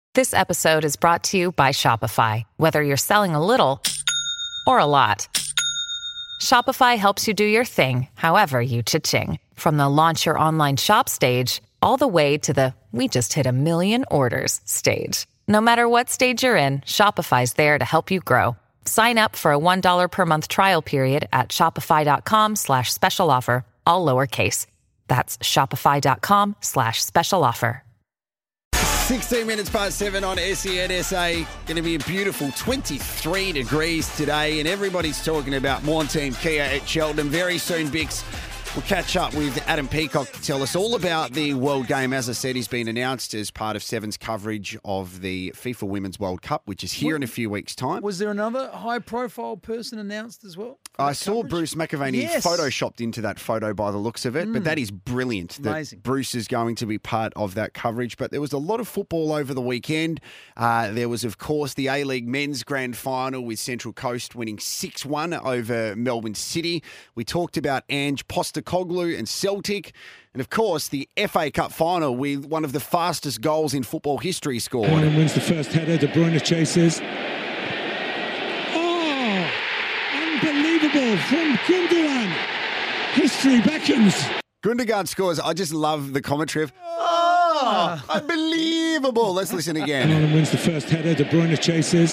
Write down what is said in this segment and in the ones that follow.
This episode is brought to you by Shopify. Whether you're selling a little or a lot, Shopify helps you do your thing, however you cha-ching. From the launch your online shop stage, all the way to the we just hit 1 million orders stage. No matter what stage you're in, Shopify's there to help you grow. Sign up for a $1 per month trial period at shopify.com/special offer, all lowercase. That's shopify.com/special offer. 16 minutes past 7 on SENSA. Going to be a beautiful 23 degrees today, and everybody's talking about Morn Team Kia at Cheltenham. Very soon, Bix, we'll catch up with Adam Peacock to tell us all about the World Game. As I said, he's been announced as part of Seven's coverage of the FIFA Women's World Cup, which is here in a few weeks' time. Was there another high-profile person announced as well? I saw Bruce McAvaney photoshopped into that photo by the looks of it, but that is brilliant. Amazing. That Bruce is going to be part of that coverage. But there was a lot of football over the weekend. There was, of course, the A-League Men's Grand Final with Central Coast winning 6-1 over Melbourne City. We talked about Ange Postecoglou and Celtic. And, of course, the FA Cup Final with one of the fastest goals in football history scored. Arnon wins the first header. De Bruyne chases. Unbelievable from Gundogan. History beckons. Gundogan scores. I just love the commentary of, unbelievable. Let's listen again. Arnon wins the first header. De Bruyne chases.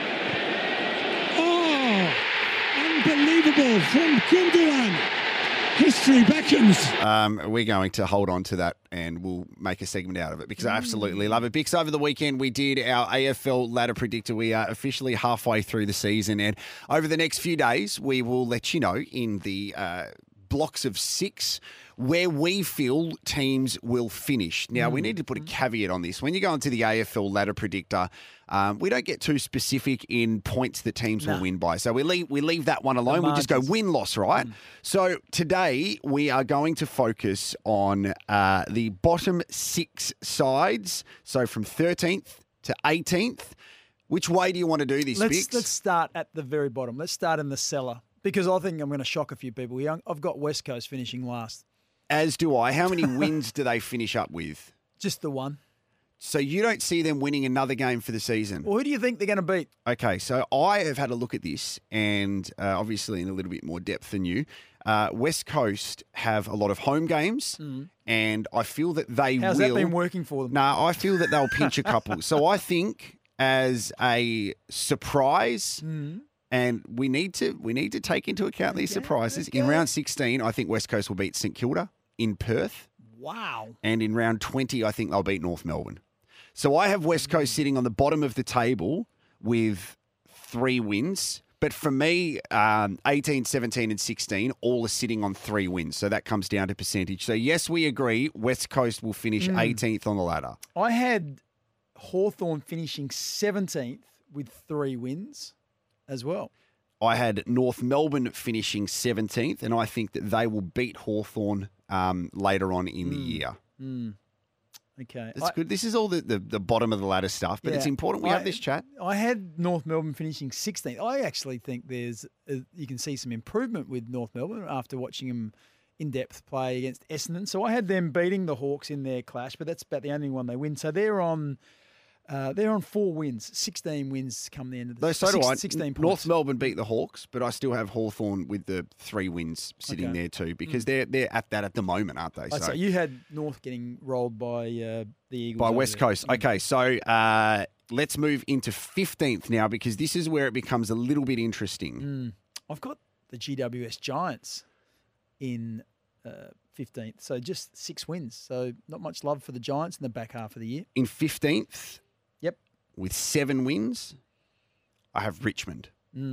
Unbelievable from Gundogan. History beckons. We're going to hold on to that and we'll make a segment out of it because I absolutely love it. Bix, over the weekend we did our AFL ladder predictor. We are officially halfway through the season, and over the next few days we will let you know in the blocks of 6 where we feel teams will finish. Now, we need to put a caveat on this. When you go into the AFL ladder predictor, we don't get too specific in points that teams will win by. So we leave that one alone. We just go win-loss, right? So today we are going to focus on the bottom 6 sides. So from 13th to 18th. Which way do you want to do this, Bix? Let's start at the very bottom. Let's start in the cellar because I think I'm going to shock a few people here. I've got West Coast finishing last. As do I. How many wins do they finish up with? Just the one. So you don't see them winning another game for the season? Well, who do you think they're going to beat? Okay, so I have had a look at this, and obviously in a little bit more depth than you. West Coast have a lot of home games, and I feel that they How's that been working for them? No, I feel that they'll pinch a couple. So I think as a surprise, and we need to take into account these surprises. In round 16, I think West Coast will beat St Kilda in Perth. Wow. And in round 20, I think they'll beat North Melbourne. So I have West Coast sitting on the bottom of the table with 3 wins. But for me, 18, 17 and 16 all are sitting on 3 wins. So that comes down to percentage. So yes, we agree West Coast will finish 18th on the ladder. I had Hawthorn finishing 17th with 3 wins as well. I had North Melbourne finishing 17th, and I think that they will beat Hawthorn later on in the year. Okay. That's good. This is all the bottom of the ladder stuff, but it's important we have this chat. I had North Melbourne finishing 16th. I actually think you can see some improvement with North Melbourne after watching them in depth play against Essendon. So I had them beating the Hawks in their clash, but that's about the only one they win. So they're on 4 wins, 16 wins come the end of the season. So do I. 16 points. North Melbourne beat the Hawks, but I still have Hawthorn with the 3 wins sitting there too because they're at that at the moment, aren't they? So you had North getting rolled by the Eagles. By West Coast. Okay, so let's move into 15th now because this is where it becomes a little bit interesting. I've got the GWS Giants in 15th, so just 6 wins. So not much love for the Giants in the back half of the year. In 15th? Yep. With 7 wins, I have Richmond.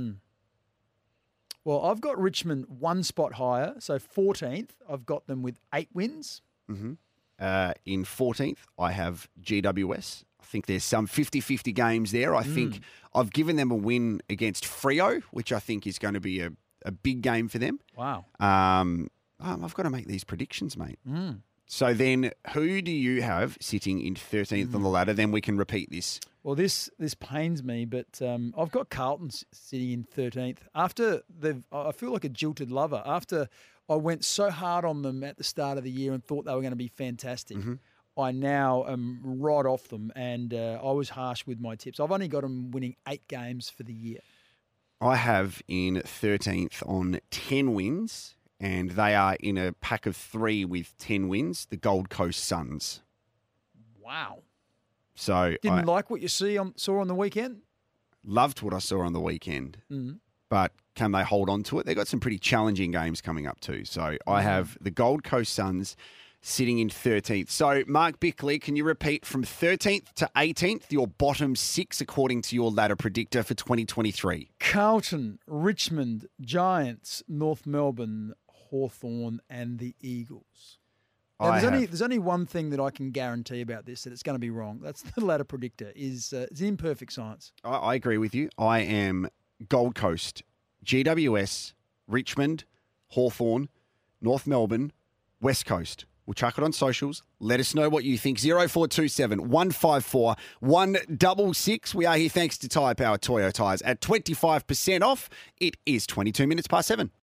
Well, I've got Richmond 1 spot higher, so 14th. I've got them with 8 wins. In 14th, I have GWS. I think there's some 50-50 games there. I think I've given them a win against Freo, which I think is going to be a big game for them. Wow. I've got to make these predictions, mate. So then who do you have sitting in 13th on the ladder? Then we can repeat this. Well, this pains me, but I've got Carlton sitting in 13th. I feel like a jilted lover. After I went so hard on them at the start of the year and thought they were going to be fantastic, I now am right off them, and I was harsh with my tips. I've only got them winning 8 games for the year. I have in 13th on 10 wins, and they are in a pack of 3 with 10 wins, the Gold Coast Suns. Wow. So Didn't like what you saw on the weekend? Loved what I saw on the weekend, but can they hold on to it? They've got some pretty challenging games coming up too. So I have the Gold Coast Suns sitting in 13th. So, Mark Bickley, can you repeat from 13th to 18th, your bottom 6 according to your ladder predictor for 2023? Carlton, Richmond, Giants, North Melbourne, Hawthorn, and the Eagles. Now, there's only one thing that I can guarantee about this, that it's going to be wrong. That's the ladder predictor. It's imperfect science. I agree with you. I am Gold Coast, GWS, Richmond, Hawthorn, North Melbourne, West Coast. We'll chuck it on socials. Let us know what you think. 0427 154 166. We are here thanks to Tyre Power Toyo Tyres at 25% off. It is 22 minutes past 7.